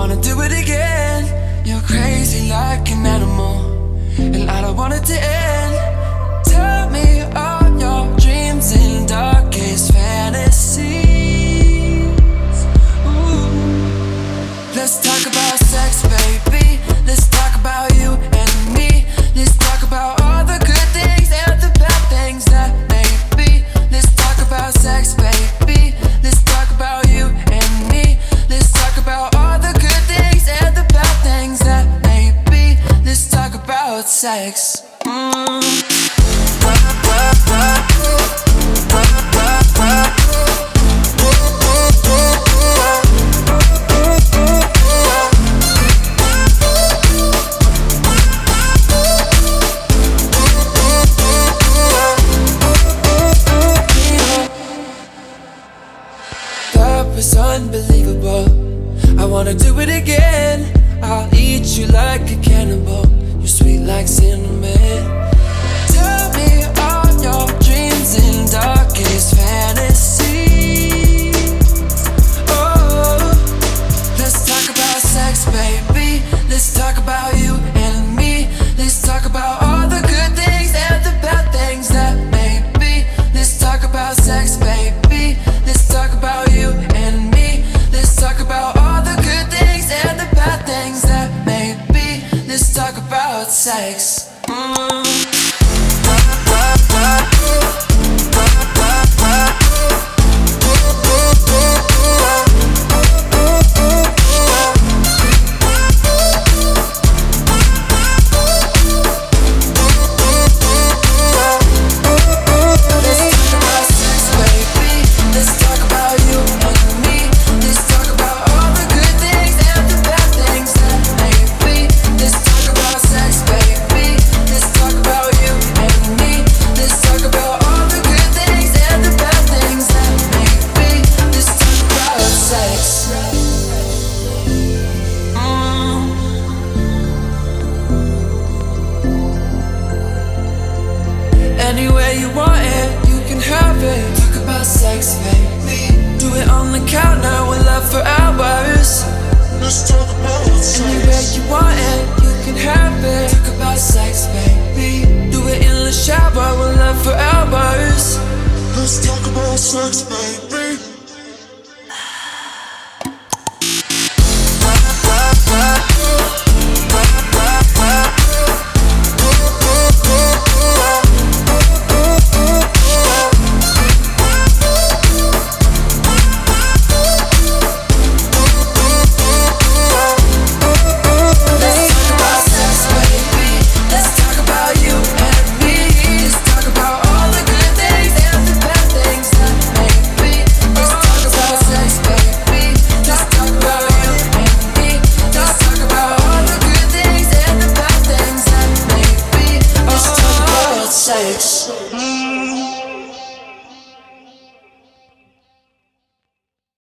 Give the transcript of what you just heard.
wanna do it again. You're crazy like an animal, and I don't want it to end. Tell me all your dreams and darkest fantasies. Ooh. Let's talk about sex, baby. Let's talk about you and me. Let's talk about all the good things and the bad things that may be. Let's talk about sex, baby. Let's talk about you and me. Let's talk about all the good things and the bad things that may be. Let's talk about sex. That was unbelievable. I wanna do it again. I'll eat you like a cannibal. You're sweet like cinnamon. Tell me all your dreams and darkest fantasies. Oh, let's talk about sex, baby. Let's talk about you and me. Let's talk about all the good things and the bad things that may be. Let's talk about sex, baby. Let's talk about you and me. Let's talk about all the good things and the bad things that may be. Let's talk about sex. Anywhere you want it, you can have it. Talk about sex, baby. Do it on the count now, we'll love for hours. Let's talk about sex. Anywhere you want it, you can have it. Talk about sex, baby. Do it in the shower, we'll love for hours. Let's talk about sex, baby.